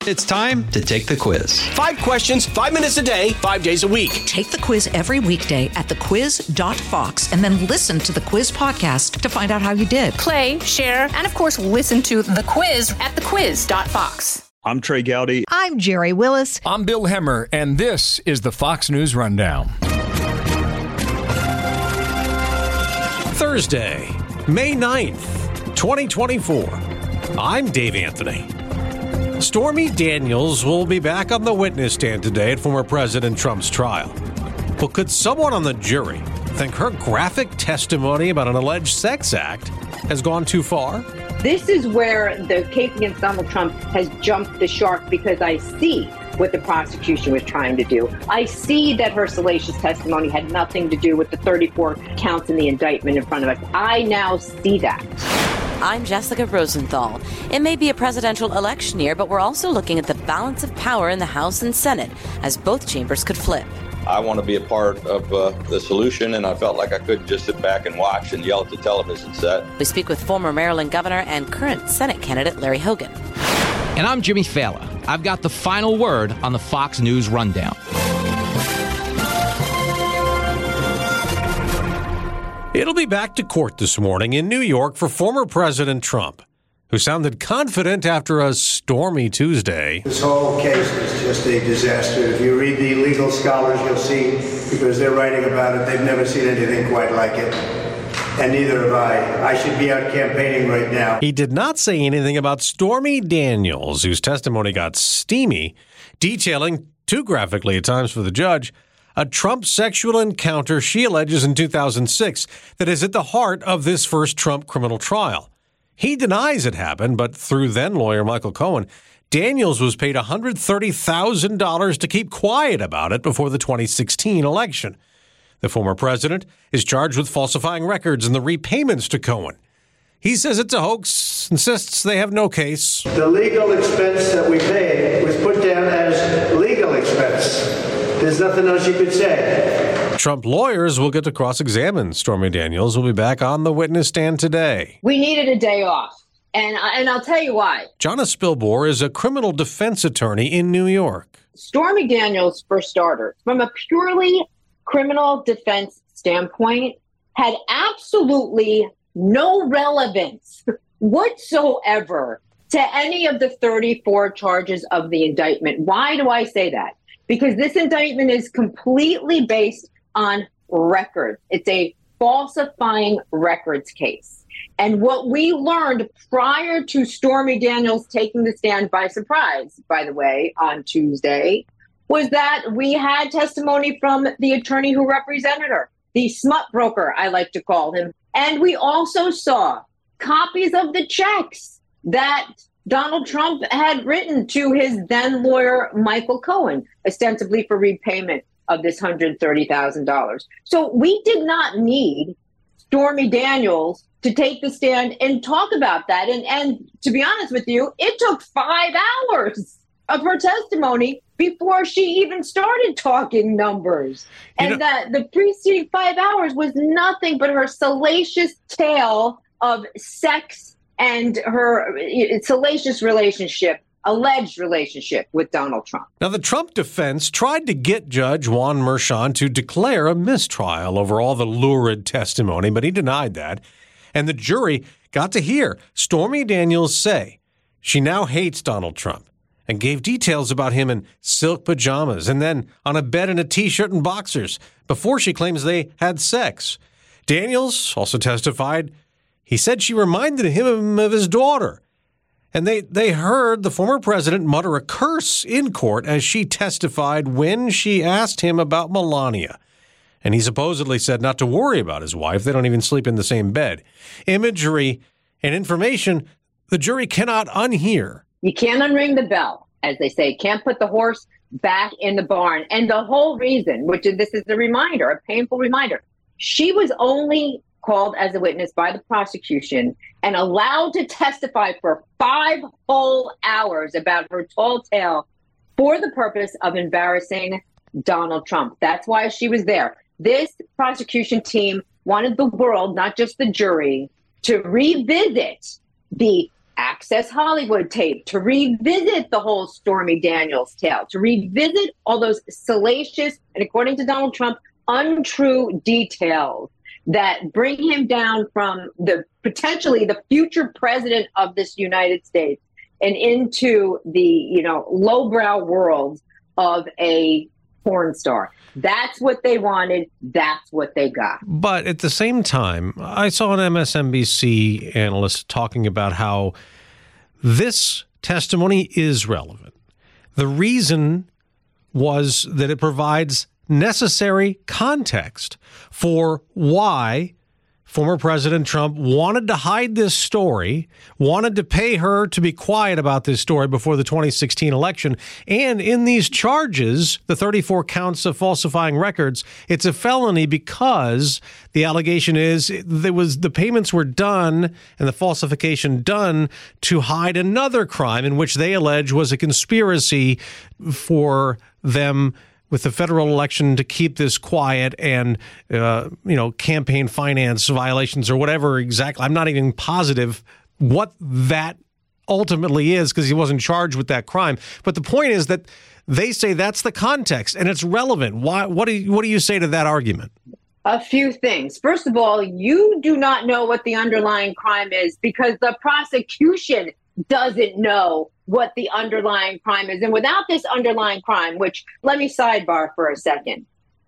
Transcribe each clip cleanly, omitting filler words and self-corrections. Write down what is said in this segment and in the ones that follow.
It's time to take the quiz. 5 questions, 5 minutes a day, 5 days a week. Take the quiz every weekday at thequiz.fox and then listen to the quiz podcast to find out how you did. Play, share, and of course, listen to The Quiz at thequiz.fox. I'm Trey Gowdy. I'm Jerry Willis. I'm Bill Hemmer, and this is the Fox News Rundown. Thursday, May 9th, 2024. I'm Dave Anthony. Stormy Daniels will be back on the witness stand today at former President Trump's trial. Well, could someone on the jury think her graphic testimony about an alleged sex act has gone too far? This is where the case against Donald Trump has jumped the shark, because I see what the prosecution was trying to do. I see that her salacious testimony had nothing to do with the 34 counts in the indictment in front of us. I now see that. I'm Jessica Rosenthal. It may be a presidential election year, but we're also looking at the balance of power in the House and Senate, as both chambers could flip. I want to be a part of the solution, and I felt like I couldn't just sit back and watch and yell at the television set. We speak with former Maryland governor and current Senate candidate Larry Hogan. And I'm Jimmy Fallon. I've got the final word on the Fox News Rundown. It'll be back to court this morning in New York for former President Trump, who sounded confident after a stormy Tuesday. This whole case is just a disaster. If you read the legal scholars, you'll see, because they're writing about it, they've never seen anything quite like it. And neither have I. I should be out campaigning right now. He did not say anything about Stormy Daniels, whose testimony got steamy, detailing, too graphically at times for the judge, a Trump sexual encounter she alleges in 2006 that is at the heart of this first Trump criminal trial. He denies it happened, but through then-lawyer Michael Cohen, Daniels was paid $130,000 to keep quiet about it before the 2016 election. The former president is charged with falsifying records and the repayments to Cohen. He says it's a hoax, insists they have no case. The legal expense that we paid was put down as legal expense. There's nothing else you could say. Trump lawyers will get to cross-examine Stormy Daniels. Will be back on the witness stand today. We needed a day off, and I'll tell you why. Jonna Spilbor is a criminal defense attorney in New York. Stormy Daniels, for starters, from a purely criminal defense standpoint, had absolutely no relevance whatsoever to any of the 34 charges of the indictment. Why do I say that? Because this indictment is completely based on records. It's a falsifying records case. And what we learned prior to Stormy Daniels taking the stand by surprise, by the way, on Tuesday, was that we had testimony from the attorney who represented her, the smut broker, I like to call him. And we also saw copies of the checks that Donald Trump had written to his then lawyer, Michael Cohen, ostensibly for repayment of this $130,000. So we did not need Stormy Daniels to take the stand and talk about that. And to be honest with you, it took 5 hours of her testimony before she even started talking numbers. And that the preceding 5 hours was nothing but her salacious tale of sex and her salacious alleged relationship with Donald Trump. Now, the Trump defense tried to get Judge Juan Merchan to declare a mistrial over all the lurid testimony, but he denied that. And the jury got to hear Stormy Daniels say she now hates Donald Trump and gave details about him in silk pajamas and then on a bed in a T-shirt and boxers before she claims they had sex. Daniels also testified he said she reminded him of his daughter. And they heard the former president mutter a curse in court as she testified when she asked him about Melania. And he supposedly said not to worry about his wife. They don't even sleep in the same bed. Imagery and information the jury cannot unhear. You can't unring the bell, as they say. Can't put the horse back in the barn. And the whole reason, this is a reminder, a painful reminder, she was only called as a witness by the prosecution and allowed to testify for 5 whole hours about her tall tale for the purpose of embarrassing Donald Trump. That's why she was there. This prosecution team wanted the world, not just the jury, to revisit the Access Hollywood tape, to revisit the whole Stormy Daniels tale, to revisit all those salacious and, according to Donald Trump, untrue details that bring him down from potentially the future president of this United States and into the, lowbrow world of a porn star. That's what they wanted. That's what they got. But at the same time, I saw an MSNBC analyst talking about how this testimony is relevant. The reason was that it provides necessary context for why former President Trump wanted to hide this story, wanted to pay her to be quiet about this story before the 2016 election. And in these charges, the 34 counts of falsifying records, it's a felony because the allegation is the payments were done and the falsification done to hide another crime in which they allege was a conspiracy for them with the federal election to keep this quiet and, campaign finance violations or whatever exactly. I'm not even positive what that ultimately is because he wasn't charged with that crime. But the point is that they say that's the context and it's relevant. Why? What do you say to that argument? A few things. First of all, you do not know what the underlying crime is because the prosecution doesn't know what the underlying crime is. And without this underlying crime, which let me sidebar for a second,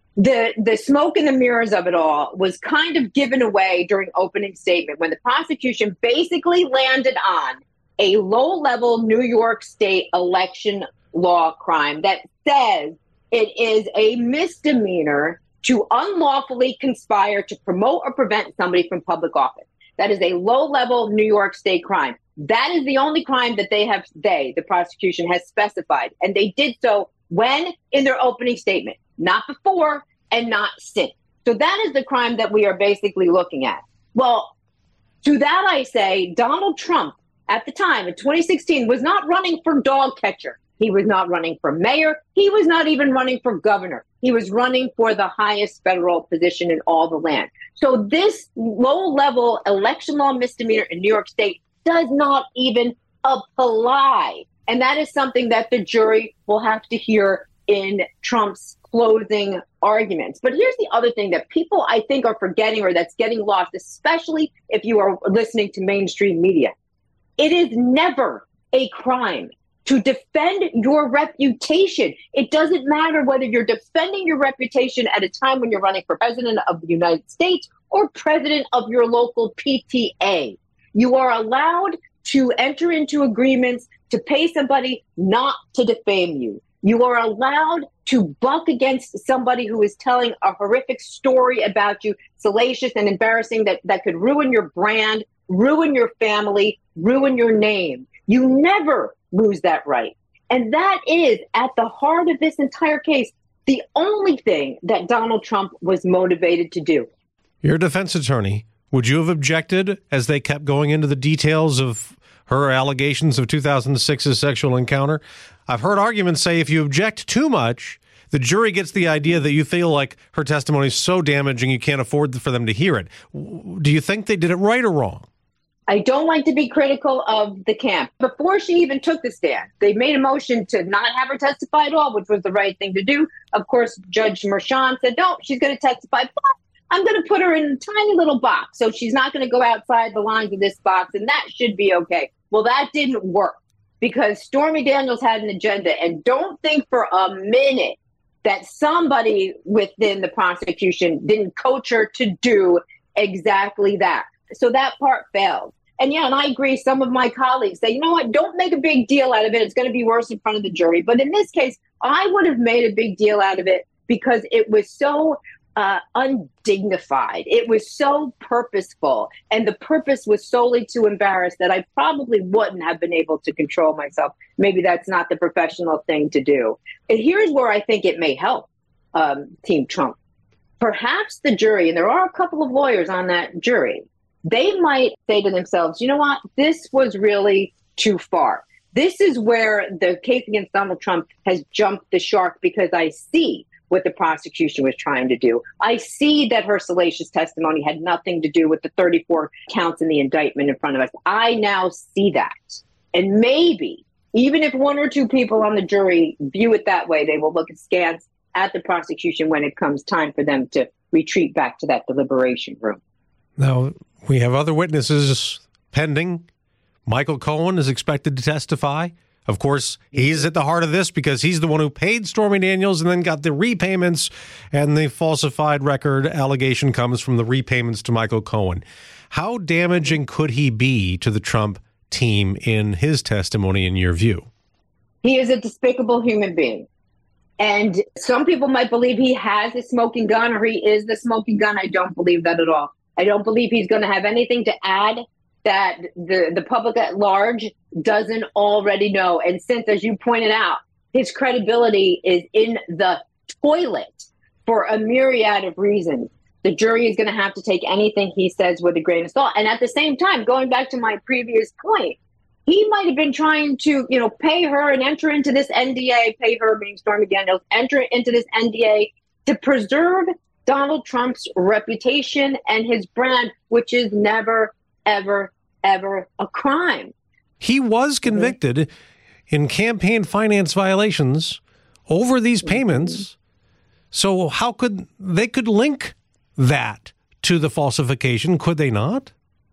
the smoke and the mirrors of it all was kind of given away during opening statement when the prosecution basically landed on a low-level New York State election law crime that says it is a misdemeanor to unlawfully conspire to promote or prevent somebody from public office. That is a low-level New York State crime. That is the only crime that the prosecution has specified. And they did so when in their opening statement, not before and not since. So that is the crime that we are basically looking at. Well, to that I say, Donald Trump at the time in 2016 was not running for dog catcher. He was not running for mayor. He was not even running for governor. He was running for the highest federal position in all the land. So this low-level election law misdemeanor in New York State does not even apply. And that is something that the jury will have to hear in Trump's closing arguments. But here's the other thing that people, I think, are forgetting or that's getting lost, especially if you are listening to mainstream media. It is never a crime to defend your reputation. It doesn't matter whether you're defending your reputation at a time when you're running for president of the United States or president of your local PTA. You are allowed to enter into agreements to pay somebody not to defame you. You are allowed to buck against somebody who is telling a horrific story about you, salacious and embarrassing, that could ruin your brand, ruin your family, ruin your name. You never lose that right. And that is at the heart of this entire case, the only thing that Donald Trump was motivated to do. You're a defense attorney. Would you have objected as they kept going into the details of her allegations of 2006's sexual encounter? I've heard arguments say if you object too much, the jury gets the idea that you feel like her testimony is so damaging you can't afford for them to hear it. Do you think they did it right or wrong? I don't like to be critical of the camp. Before she even took the stand, they made a motion to not have her testify at all, which was the right thing to do. Of course, Judge Merchan said, no, she's going to testify, but I'm going to put her in a tiny little box. So she's not going to go outside the lines of this box, and that should be okay. Well, that didn't work because Stormy Daniels had an agenda. And don't think for a minute that somebody within the prosecution didn't coach her to do exactly that. So that part failed. And yeah, and I agree. Some of my colleagues say, you know what, don't make a big deal out of it. It's going to be worse in front of the jury. But in this case, I would have made a big deal out of it because it was so undignified. It was so purposeful. And the purpose was solely to embarrass that I probably wouldn't have been able to control myself. Maybe that's not the professional thing to do. And here's where I think it may help Team Trump. Perhaps the jury, and there are a couple of lawyers on that jury, they might say to themselves, you know what, this was really too far. This is where the case against Donald Trump has jumped the shark because I see what the prosecution was trying to do. I see that her salacious testimony had nothing to do with the 34 counts in the indictment in front of us. I now see that. And maybe, even if one or two people on the jury view it that way, they will look askance at the prosecution when it comes time for them to retreat back to that deliberation room. Now, we have other witnesses pending. Michael Cohen is expected to testify. Of course, he's at the heart of this because he's the one who paid Stormy Daniels and then got the repayments, and the falsified record allegation comes from the repayments to Michael Cohen. How damaging could he be to the Trump team in his testimony, in your view? He is a despicable human being. And some people might believe he has a smoking gun or he is the smoking gun. I don't believe that at all. I don't believe he's going to have anything to add that the public at large doesn't already know. And since, as you pointed out, his credibility is in the toilet for a myriad of reasons, the jury is going to have to take anything he says with a grain of salt. And at the same time, going back to my previous point, he might have been trying to, pay her and enter into this NDA, pay her being Stormy Daniels, enter into this NDA to preserve Donald Trump's reputation and his brand, which is never, ever, ever a crime. He was convicted in campaign finance violations over these payments. So how could they link that to the falsification? Could they not?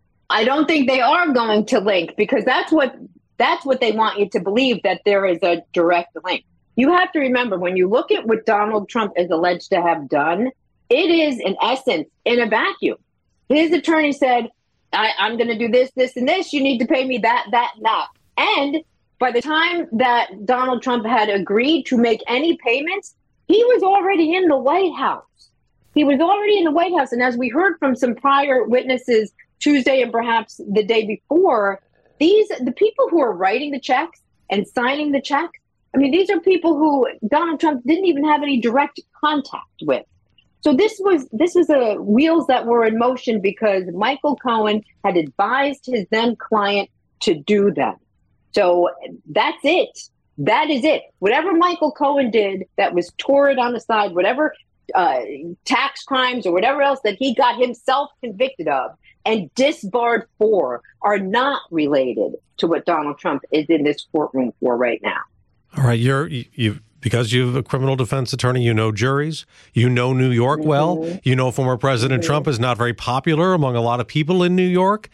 I don't think they are going to link, because that's what they want you to believe, that there is a direct link. You have to remember, when you look at what Donald Trump is alleged to have done, it is, in essence, in a vacuum. His attorney said, I'm going to do this, this, and this. You need to pay me that, that, and that. And by the time that Donald Trump had agreed to make any payments, he was already in the White House. He was already in the White House. And as we heard from some prior witnesses Tuesday and perhaps the day before, the people who are writing the checks and signing the checks, these are people who Donald Trump didn't even have any direct contact with. So this was wheels that were in motion because Michael Cohen had advised his then client to do that. So that's it. That is it. Whatever Michael Cohen did that was torrid on the side, whatever tax crimes or whatever else that he got himself convicted of and disbarred for, are not related to what Donald Trump is in this courtroom for right now. All right, because you're a criminal defense attorney, you know juries, you know New York well, you know former President Trump is not very popular among a lot of people in New York.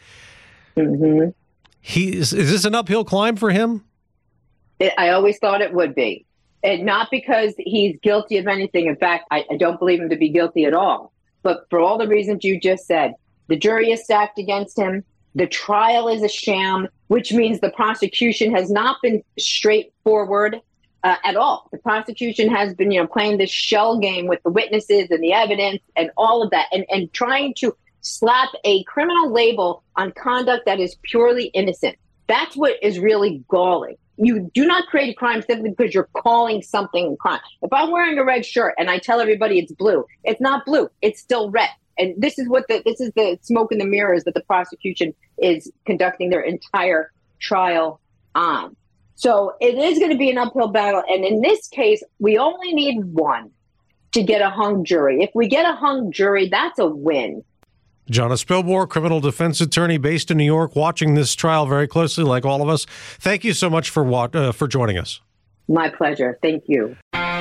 Is this an uphill climb for him? I always thought it would be. And not because he's guilty of anything. In fact, I don't believe him to be guilty at all. But for all the reasons you just said, the jury is stacked against him. The trial is a sham, which means the prosecution has not been straightforward at all. The prosecution has been, playing this shell game with the witnesses and the evidence and all of that, and trying to slap a criminal label on conduct that is purely innocent. That's what is really galling. You do not create a crime simply because you're calling something a crime. If I'm wearing a red shirt and I tell everybody it's blue, it's not blue. It's still red. And this is the smoke in the mirrors that the prosecution is conducting their entire trial on. So it is going to be an uphill battle. And in this case, we only need one to get a hung jury. If we get a hung jury, that's a win. Jonna Spilborghs, criminal defense attorney based in New York, watching this trial very closely, like all of us. Thank you so much for joining us. My pleasure. Thank you.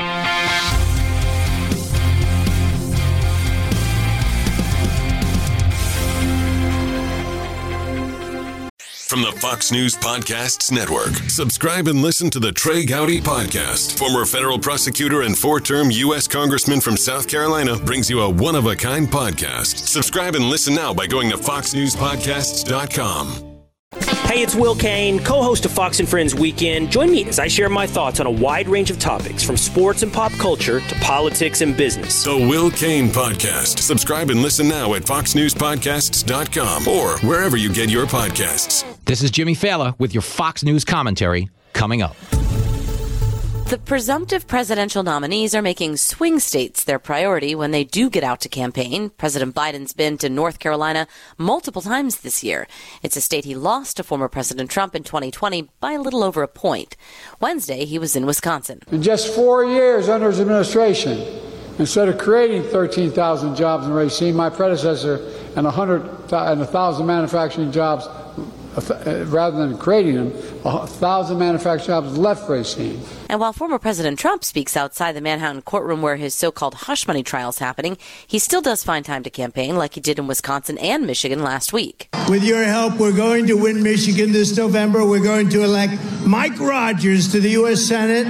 From the Fox News Podcasts Network, subscribe and listen to the Trey Gowdy Podcast. Former federal prosecutor and four-term U.S. Congressman from South Carolina brings you a one-of-a-kind podcast. Subscribe and listen now by going to foxnewspodcasts.com. Hey, it's Will Kane, co-host of Fox and Friends Weekend. Join me as I share my thoughts on a wide range of topics, from sports and pop culture to politics and business. The Will Kane Podcast. Subscribe and listen now at foxnewspodcasts.com or wherever you get your podcasts. This is Jimmy Fallon with your Fox News commentary coming up. The presumptive presidential nominees are making swing states their priority when they do get out to campaign. President Biden's been to North Carolina multiple times this year. It's a state he lost to former President Trump in 2020 by a little over a point. Wednesday, he was in Wisconsin. In just 4 years under his administration, Instead of creating 13,000 jobs in Racine, my predecessor and 1,000 manufacturing jobs, rather than creating them, 1,000 manufacturing jobs left Racine. And while former President Trump speaks outside the Manhattan courtroom where his so-called hush money trial is happening, he still does find time to campaign like he did in Wisconsin and Michigan last week. With your help, we're going to win Michigan this November. We're going to elect Mike Rogers to the U.S. Senate.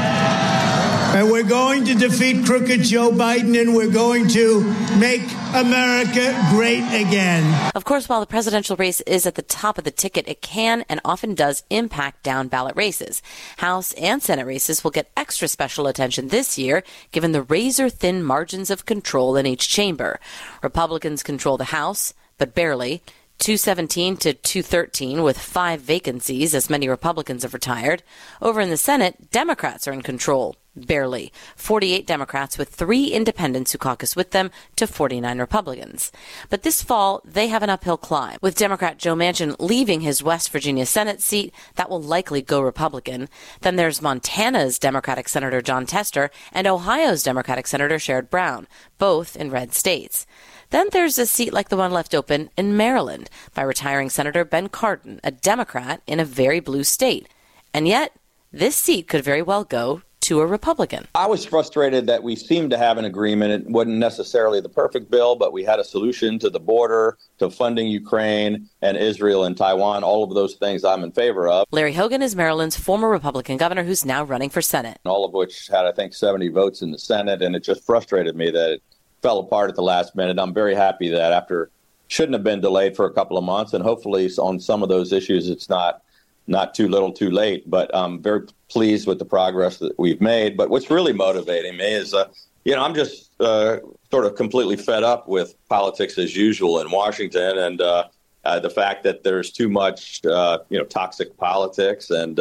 And we're going to defeat crooked Joe Biden, and we're going to make America great again. Of course, while the presidential race is at the top of the ticket, it can and often does impact down ballot races. House and Senate races will get extra special attention this year, given the razor-thin margins of control in each chamber. Republicans control the House, but barely. 217 to 213 with 5 vacancies, as many Republicans have retired. Over in the Senate, Democrats are in control. Barely. 48 Democrats with 3 independents who caucus with them to 49 Republicans. But this fall, they have an uphill climb. With Democrat Joe Manchin leaving his West Virginia Senate seat, that will likely go Republican. Then there's Montana's Democratic Senator John Tester and Ohio's Democratic Senator Sherrod Brown, both in red states. Then there's a seat like the one left open in Maryland by retiring Senator Ben Cardin, a Democrat in a very blue state. And yet, this seat could very well go to a Republican. I was frustrated that we seemed to have an agreement. It wasn't necessarily the perfect bill, but we had a solution to the border, to funding Ukraine and Israel and Taiwan, all of those things I'm in favor of. Larry Hogan is Maryland's former Republican governor who's now running for Senate. All of which had, I think, 70 votes in the Senate, and it just frustrated me that it fell apart at the last minute. I'm very happy that after shouldn't have been delayed for a couple of months, and hopefully on some of those issues it's not too little too late, but I'm very pleased with the progress that we've made. But what's really motivating me is, I'm just sort of completely fed up with politics as usual in Washington, and the fact that there's too much, toxic politics, and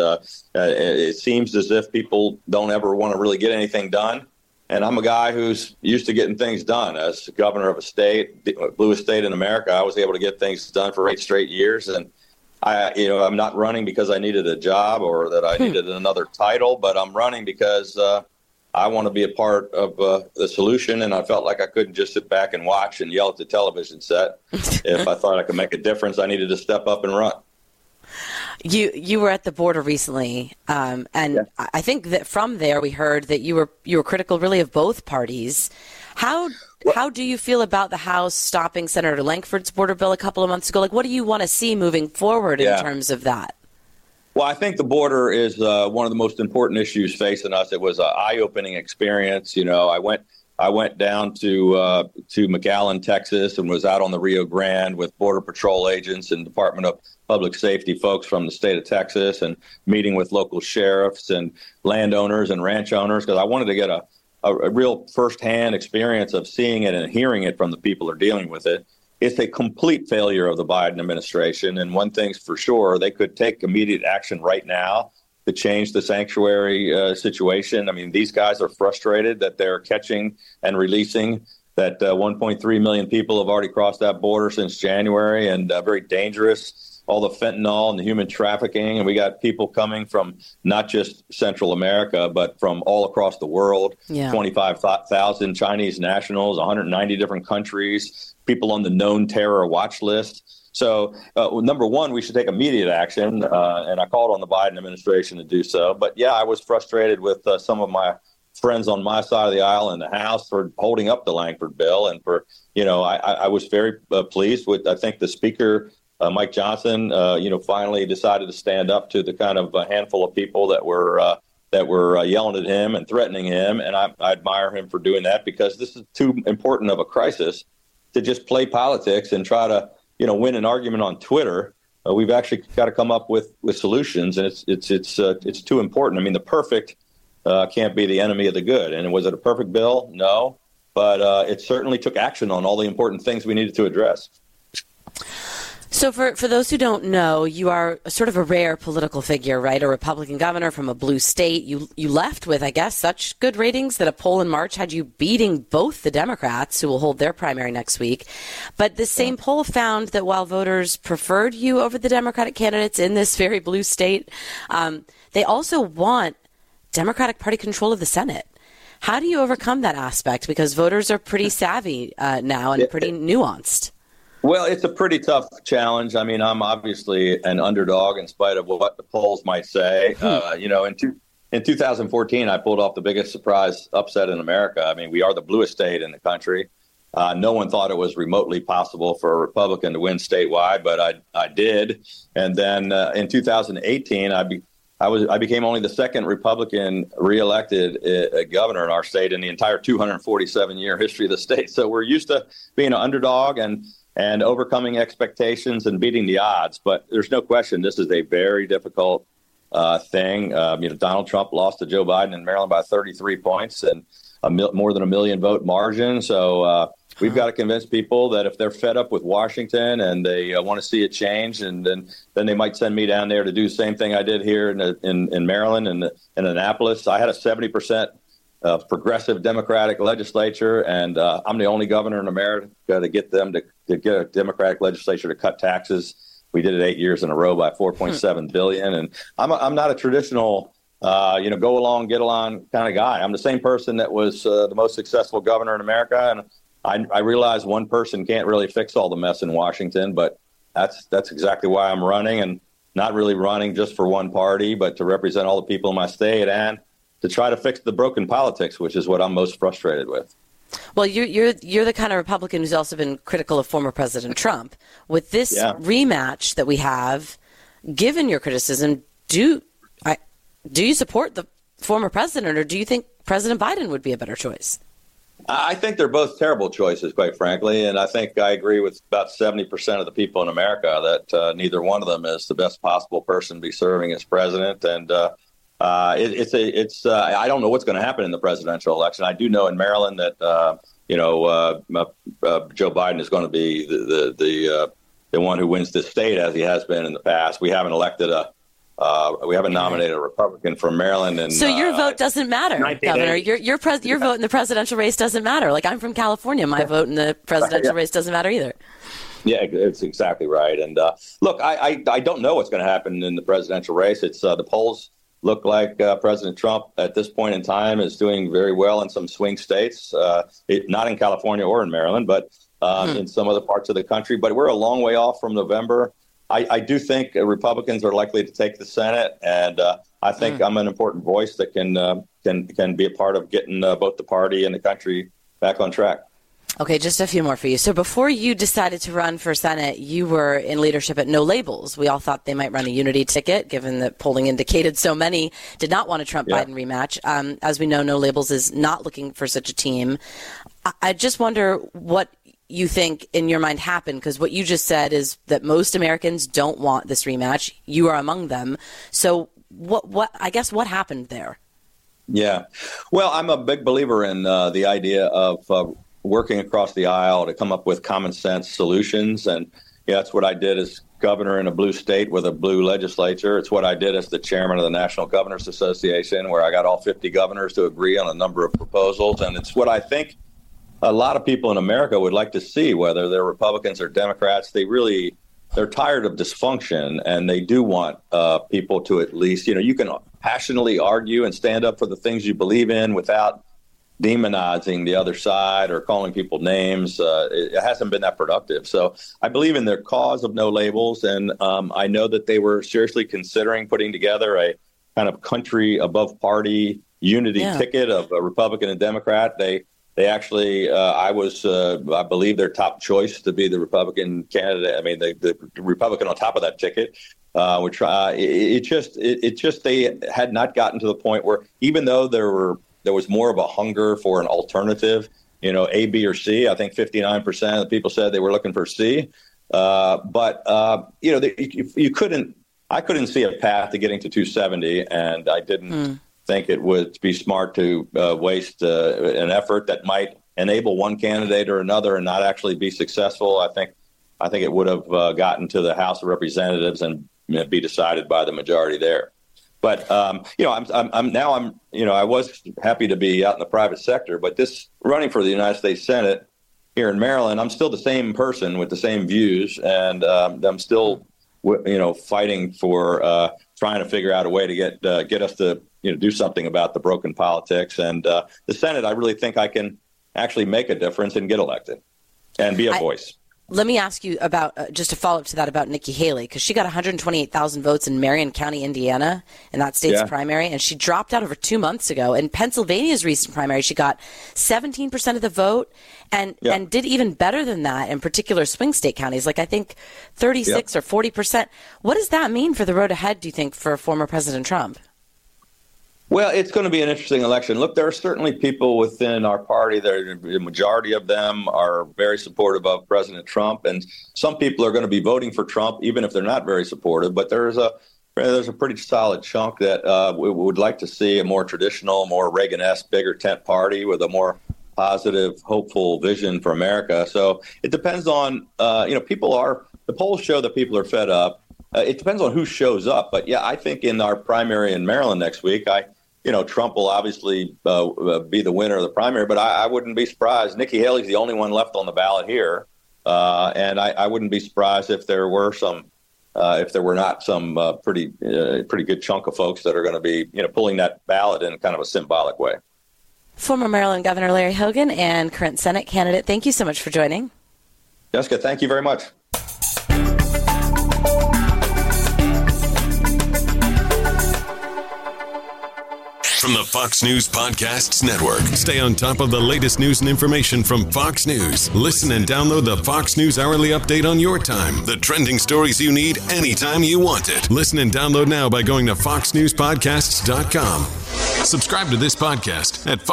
it seems as if people don't ever want to really get anything done. And I'm a guy who's used to getting things done. As governor of a state, the bluest state in America, I was able to get things done for 8 straight years. And I'm not running because I needed a job or that I needed another title, but I'm running because I want to be a part of the solution. And I felt like I couldn't just sit back and watch and yell at the television set. If I thought I could make a difference, I needed to step up and run. You were at the border recently, and yeah. I think that from there we heard that you were critical really of both parties. How do you feel about the House stopping Senator Lankford's border bill a couple of months ago? Like, what do you want to see moving forward in terms of that? Well, I think the border is one of the most important issues facing us. It was an eye-opening experience. I went down to McAllen, Texas, and was out on the Rio Grande with Border Patrol agents and Department of Public Safety folks from the state of Texas, and meeting with local sheriffs and landowners and ranch owners, because I wanted to get a real firsthand experience of seeing it and hearing it from the people who are dealing with it. It's a complete failure of the Biden administration. And one thing's for sure, they could take immediate action right now to change the sanctuary situation. I mean, these guys are frustrated that they're catching and releasing that 1.3 million people have already crossed that border since January, and very dangerous. All the fentanyl and the human trafficking. And we got people coming from not just Central America, but from all across the world. Yeah. 25,000 Chinese nationals, 190 different countries, people on the known terror watch list. So, number one, we should take immediate action, and I called on the Biden administration to do so. But, yeah, I was frustrated with some of my friends on my side of the aisle in the House for holding up the Lankford bill. And for, I was very pleased with, I think, the Speaker, Mike Johnson, finally decided to stand up to the kind of handful of people that were yelling at him and threatening him. And I admire him for doing that, because this is too important of a crisis to just play politics and try to, win an argument on Twitter. We've actually got to come up with solutions, and it's too important. I mean, the perfect can't be the enemy of the good. And was it a perfect bill? No, but it certainly took action on all the important things we needed to address. So for those who don't know, you are sort of a rare political figure, right? A Republican governor from a blue state. You left with, I guess, such good ratings that a poll in March had you beating both the Democrats, who will hold their primary next week. But the same poll found that while voters preferred you over the Democratic candidates in this very blue state, they also want Democratic Party control of the Senate. How do you overcome that aspect? Because voters are pretty savvy now and pretty nuanced. Well, it's a pretty tough challenge. I mean, I'm obviously an underdog in spite of what the polls might say. In 2014, I pulled off the biggest surprise upset in America. I mean, we are the bluest state in the country. No one thought it was remotely possible for a Republican to win statewide, but I did. And then in 2018, I became only the second Republican reelected governor in our state in the entire 247-year history of the state. So we're used to being an underdog and overcoming expectations and beating the odds. But there's no question this is a very difficult thing. Donald Trump lost to Joe Biden in Maryland by 33 points and more than a million vote margin. So we've got to convince people that if they're fed up with Washington and they want to see a change, and then they might send me down there to do the same thing I did here in Maryland and in Annapolis. I had a 70% progressive Democratic legislature, and I'm the only governor in America to get them to get a Democratic legislature to cut taxes. We did it 8 years in a row by $4.7 billion. And I'm not a traditional, go along, get along kind of guy. I'm the same person that was the most successful governor in America. And I realize one person can't really fix all the mess in Washington, but that's exactly why I'm running, and not really running just for one party, but to represent all the people in my state and to try to fix the broken politics, which is what I'm most frustrated with. Well, you're the kind of Republican who's also been critical of former President Trump. With this rematch that we have, given your criticism, do you support the former president, or do you think President Biden would be a better choice? I think they're both terrible choices, quite frankly, and I think I agree with about 70% of the people in America that neither one of them is the best possible person to be serving as president. And I don't know what's going to happen in the presidential election. I do know in Maryland that Joe Biden is going to be the one who wins this state, as he has been in the past. We haven't nominated a Republican from Maryland, and so your vote doesn't matter, Governor. Your vote in the presidential race doesn't matter. Like, I'm from California, my vote in the presidential race doesn't matter either. Yeah, it's exactly right. And look, I don't know what's going to happen in the presidential race. It's the polls look like President Trump at this point in time is doing very well in some swing states, not in California or in Maryland, but in some other parts of the country. But we're a long way off from November. I do think Republicans are likely to take the Senate, and I think I'm an important voice that can be a part of getting both the party and the country back on track. Okay, just a few more for you. So before you decided to run for Senate, you were in leadership at No Labels. We all thought they might run a unity ticket, given that polling indicated so many did not want a Trump-Biden rematch. As we know, No Labels is not looking for such a team. I just wonder what you think in your mind happened, because what you just said is that most Americans don't want this rematch. You are among them. So what happened there? Yeah. Well, I'm a big believer in the idea of working across the aisle to come up with common sense solutions. And that's what I did as governor in a blue state with a blue legislature. It's what I did as the chairman of the National Governors Association, where I got all 50 governors to agree on a number of proposals. And it's what I think a lot of people in America would like to see, whether they're Republicans or Democrats. They're tired of dysfunction, and they do want people to at least, you can passionately argue and stand up for the things you believe in without demonizing the other side or calling people names. It hasn't been that productive. So I believe in their cause of No Labels, and I know that they were seriously considering putting together a kind of country above party unity ticket of a Republican and Democrat. They actually, I believe, their top choice to be the Republican candidate. I mean, the Republican on top of that ticket. They had not gotten to the point where, even though there was more of a hunger for an alternative, A, B, or C. I think 59% of the people said they were looking for C. I couldn't see a path to getting to 270, and I didn't think it would be smart to waste an effort that might enable one candidate or another and not actually be successful. I think it would have gotten to the House of Representatives and be decided by the majority there. But I was happy to be out in the private sector, but this running for the United States Senate here in Maryland, I'm still the same person with the same views, and I'm still fighting for trying to figure out a way to get us to do something about the broken politics. And the Senate, I really think I can actually make a difference and get elected and be a voice. Let me ask you about, just to follow up to that, about Nikki Haley, because she got 128,000 votes in Marion County, Indiana, in that state's primary, and she dropped out over 2 months ago. In Pennsylvania's recent primary, she got 17% of the vote and did even better than that in particular swing state counties, like I think 36 or 40%. What does that mean for the road ahead, do you think, for former President Trump? Well, it's going to be an interesting election. Look, there are certainly people within our party, the majority of them are very supportive of President Trump, and some people are going to be voting for Trump, even if they're not very supportive. But there's a pretty solid chunk that we would like to see a more traditional, more Reagan-esque, bigger tent party with a more positive, hopeful vision for America. So it depends on, the polls show that people are fed up. It depends on who shows up. But yeah, I think in our primary in Maryland next week, Trump will obviously be the winner of the primary, but I wouldn't be surprised. Nikki Haley's the only one left on the ballot here, and I wouldn't be surprised if there were not some pretty good chunk of folks that are going to be pulling that ballot in kind of a symbolic way. Former Maryland Governor Larry Hogan and current Senate candidate, thank you so much for joining. Jessica, thank you very much. From the Fox News Podcasts Network. Stay on top of the latest news and information from Fox News. Listen and download the Fox News Hourly Update on your time. The trending stories you need anytime you want it. Listen and download now by going to foxnewspodcasts.com. Subscribe to this podcast at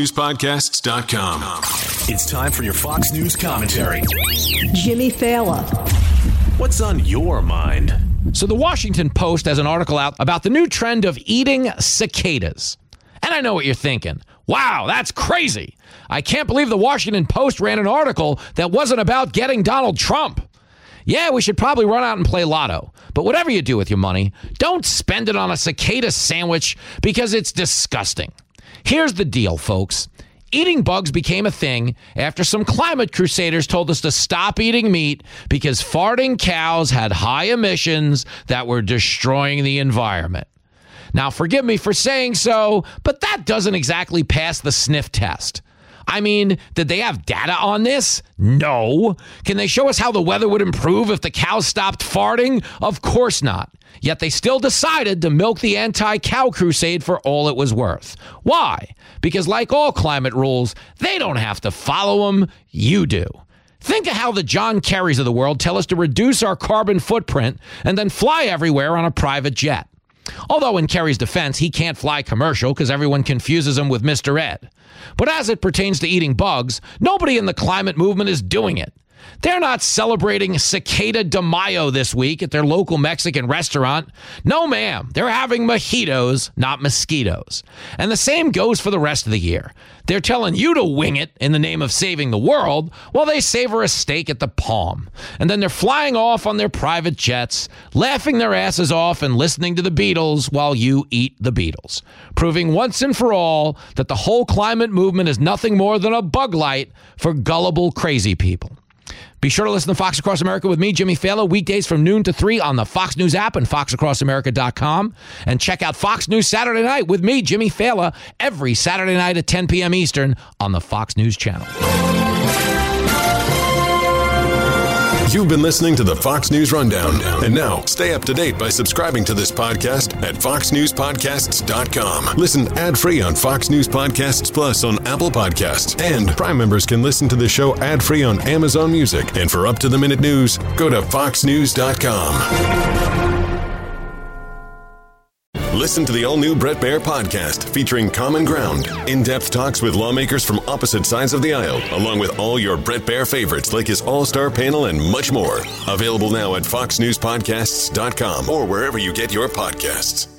foxnewspodcasts.com. It's time for your Fox News commentary. Jimmy Fallon. What's on your mind? So the Washington Post has an article out about the new trend of eating cicadas. And I know what you're thinking. Wow, that's crazy. I can't believe the Washington Post ran an article that wasn't about getting Donald Trump. Yeah, we should probably run out and play lotto. But whatever you do with your money, don't spend it on a cicada sandwich because it's disgusting. Here's the deal, folks. Eating bugs became a thing after some climate crusaders told us to stop eating meat because farting cows had high emissions that were destroying the environment. Now, forgive me for saying so, but that doesn't exactly pass the sniff test. I mean, did they have data on this? No. Can they show us how the weather would improve if the cows stopped farting? Of course not. Yet they still decided to milk the anti-cow crusade for all it was worth. Why? Because like all climate rules, they don't have to follow them. You do. Think of how the John Kerrys of the world tell us to reduce our carbon footprint and then fly everywhere on a private jet. Although in Kerry's defense, he can't fly commercial because everyone confuses him with Mr. Ed. But as it pertains to eating bugs, nobody in the climate movement is doing it. They're not celebrating Cicada de Mayo this week at their local Mexican restaurant. No, ma'am. They're having mojitos, not mosquitoes. And the same goes for the rest of the year. They're telling you to wing it in the name of saving the world while they savor a steak at the Palm. And then they're flying off on their private jets, laughing their asses off and listening to the Beatles while you eat the Beatles, proving once and for all that the whole climate movement is nothing more than a bug light for gullible, crazy people. Be sure to listen to Fox Across America with me, Jimmy Fallon, weekdays from noon to 3 on the Fox News app and foxacrossamerica.com. And check out Fox News Saturday Night with me, Jimmy Fallon, every Saturday night at 10 p.m. Eastern on the Fox News channel. You've been listening to the Fox News Rundown. And now, stay up to date by subscribing to this podcast at foxnewspodcasts.com. Listen ad-free on Fox News Podcasts Plus on Apple Podcasts. And Prime members can listen to the show ad-free on Amazon Music. And for up-to-the-minute news, go to foxnews.com. Listen to the all-new Bret Baier podcast featuring Common Ground, in-depth talks with lawmakers from opposite sides of the aisle, along with all your Bret Baier favorites like his all-star panel and much more. Available now at foxnewspodcasts.com or wherever you get your podcasts.